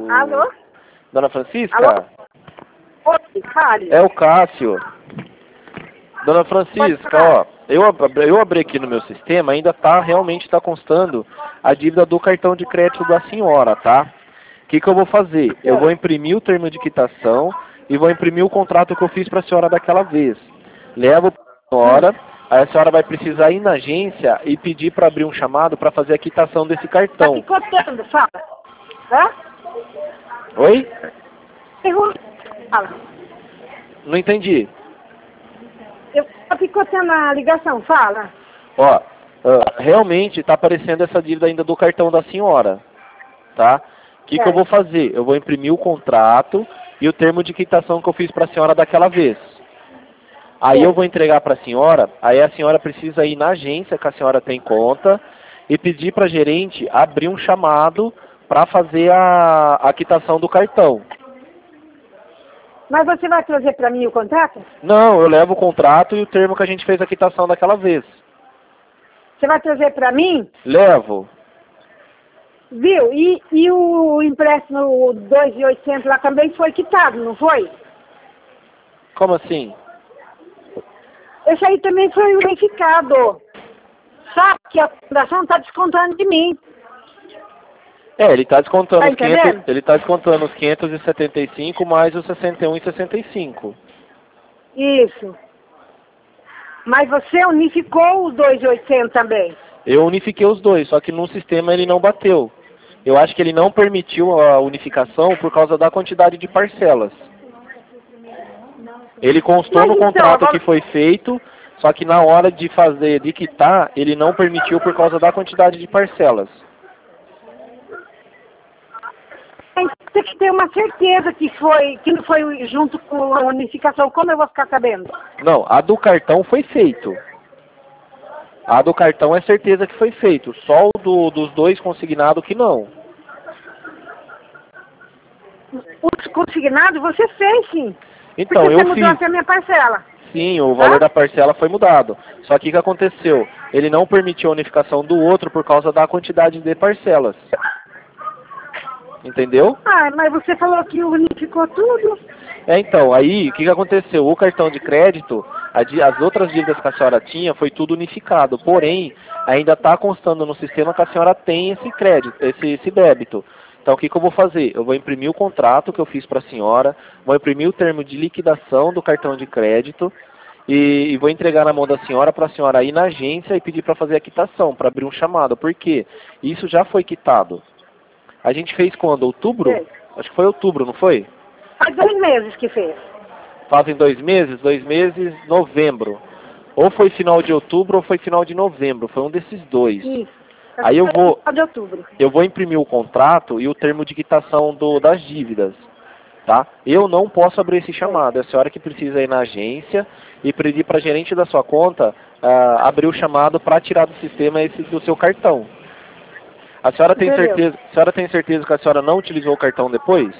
Alô? Dona Francisca? Alô? Oi, fale. É o Cássio. Dona Francisca, ó, eu abri aqui no meu sistema, ainda realmente está constando a dívida do cartão de crédito da senhora, tá? O que eu vou fazer? Eu vou imprimir o termo de quitação e vou imprimir o contrato que eu fiz para a senhora daquela vez. Levo para a senhora, aí a senhora vai precisar ir na agência e pedir para abrir um chamado para fazer a quitação desse Tá cartão. picotando, fala. Hã? Oi? Pergunta. Fala. Não entendi. Eu tô picotando a ligação, fala. Ó, realmente está aparecendo essa dívida ainda do cartão da senhora, tá? O que eu vou fazer? Eu vou imprimir o contrato e o termo de quitação que eu fiz para a senhora daquela vez. Aí eu vou entregar para a senhora, aí a senhora precisa ir na agência que a senhora tem conta e pedir para a gerente abrir um chamado para fazer a quitação do cartão. Mas você vai trazer para mim o contrato? Não, eu levo o contrato e o termo que a gente fez a quitação daquela vez. Você vai trazer para mim? Levo. Viu? E o empréstimo 2.800 lá também foi quitado, não foi? Como assim? Esse aí também foi unificado. Só que a fundação está descontando de mim. Ele está descontando Tá os 500, entendendo? ele está descontando os 575 mais os 61,65. Isso. Mas você unificou os 2.800 também. Eu unifiquei os dois, só que no sistema ele não bateu. Eu acho que ele não permitiu a unificação por causa da quantidade de parcelas. Ele constou no contrato que foi feito, só que na hora de quitar, ele não permitiu por causa da quantidade de parcelas. Tem que ter uma certeza que não foi junto com a unificação. Como eu vou ficar sabendo? Não, a do cartão foi feito. A do cartão é certeza que foi feito. Só o dos dois consignado que não. Os consignados você fez, sim. Então, porque eu você mudou fiz. até a minha parcela. Sim, o valor da parcela foi mudado. Só que o que aconteceu? Ele não permitiu a unificação do outro por causa da quantidade de parcelas. Entendeu? Ah, mas você falou que unificou tudo. Então, aí, o que aconteceu? O cartão de crédito, as outras dívidas que a senhora tinha, foi tudo unificado. Porém, ainda está constando no sistema que a senhora tem esse crédito, esse débito. Então, o que eu vou fazer? Eu vou imprimir o contrato que eu fiz para a senhora, vou imprimir o termo de liquidação do cartão de crédito e vou entregar na mão da senhora para a senhora ir na agência e pedir para fazer a quitação, para abrir um chamado. Por quê? Isso já foi quitado. A gente fez quando? Outubro? Sim. Acho que foi outubro, não foi? Faz 2 meses que fez. Fazem 2 meses, novembro. Ou foi final de outubro ou foi final de novembro. Foi um desses dois. Isso. Aí eu De outubro. vou imprimir o contrato e o termo de quitação das dívidas. Tá? Eu não posso abrir esse chamado. É a senhora que precisa ir na agência e pedir para a gerente da sua conta abrir o chamado para tirar do sistema esse do seu cartão. A senhora tem certeza que a senhora não utilizou o cartão depois?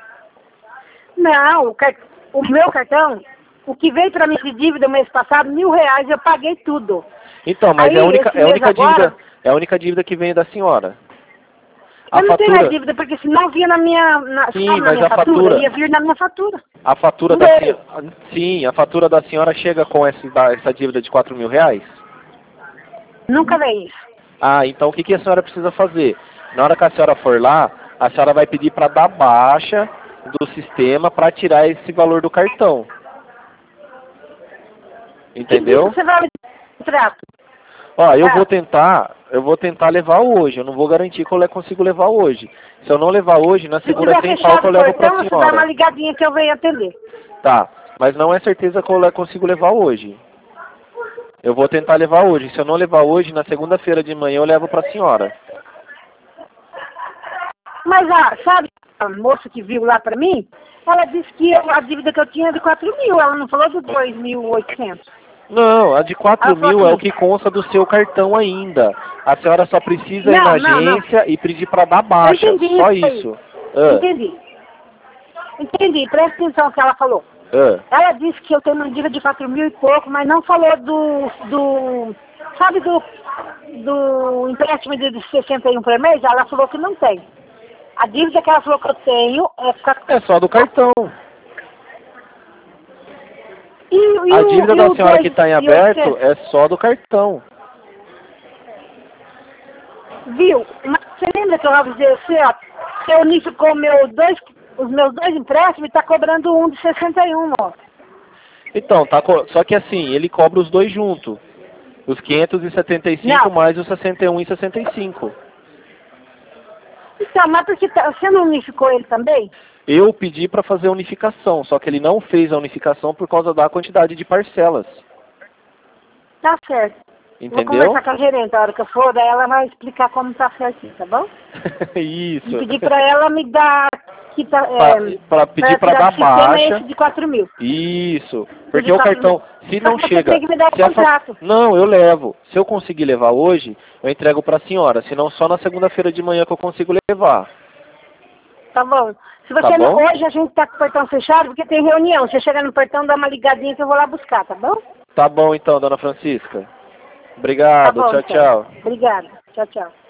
Não, o meu cartão, o que veio para mim de dívida no mês passado, R$1.000, eu paguei tudo. Então, mas Aí, é a única dívida que vem da senhora. Eu não tenho mais dívida, porque senão vinha na minha fatura, ia vir na minha fatura. A fatura sim, a fatura da senhora chega com essa dívida de R$4.000? Nunca veio isso. Ah, então o que a senhora precisa fazer? Na hora que a senhora for lá, a senhora vai pedir para dar baixa do sistema para tirar esse valor do cartão. Entendeu? Que você vai me contrato? Ó, eu vou tentar levar hoje. Eu não vou garantir que eu consigo levar hoje. Se eu não levar hoje, na segunda sem falta eu levo para a senhora. Você dá uma ligadinha que eu venho atender. Tá, mas não é certeza que eu consigo levar hoje. Eu vou tentar levar hoje. Se eu não levar hoje, na segunda-feira de manhã eu levo para a senhora. Mas, sabe, a moça que viu lá para mim, ela disse que a dívida que eu tinha é de 4.000. Ela não falou de 2.800. Não, a de 4.000 é o que consta do seu cartão ainda. A senhora só precisa ir na agência e pedir para dar baixa. Só isso. Entendi. Presta atenção no que ela falou. Ela disse que eu tenho uma dívida de 4.000 e pouco, mas não falou sabe do empréstimo de 61 por mês? Ela falou que não tem. A dívida que ela falou que eu tenho É só do cartão. E A dívida da senhora dois- que está em e o aberto que- é só do cartão. Viu? Mas você lembra que eu avisei você, ó? Você unificou os meus dois empréstimos e está cobrando um de 61, ó. Então, só que assim, ele cobra os dois juntos. Os 575 Não. mais os 61,65. Então, mas porque você não unificou ele também? Eu pedi para fazer a unificação, só que ele não fez a unificação por causa da quantidade de parcelas. Tá certo. Vou Entendeu? conversar com a gerente a hora que eu for, daí ela vai explicar como tá certinho, tá bom? Isso. E pedir pra ela me dar... Que tá, Para pedir para dar baixa. Esse de 4 mil. Isso. Porque De o 4 cartão, mil. se Mas não você chega... tem que me dar o se a contrato. Não, eu levo. Se eu conseguir levar hoje, eu entrego para a senhora. Senão só na segunda-feira de manhã que eu consigo levar. Tá bom. Se Tá você não... bom? Hoje a gente tá com o portão fechado porque tem reunião. Você chega no portão, dá uma ligadinha que eu vou lá buscar, tá bom? Tá bom então, dona Francisca. Tá Obrigado. bom, Tchau, então. tchau. Obrigada. Tchau, tchau.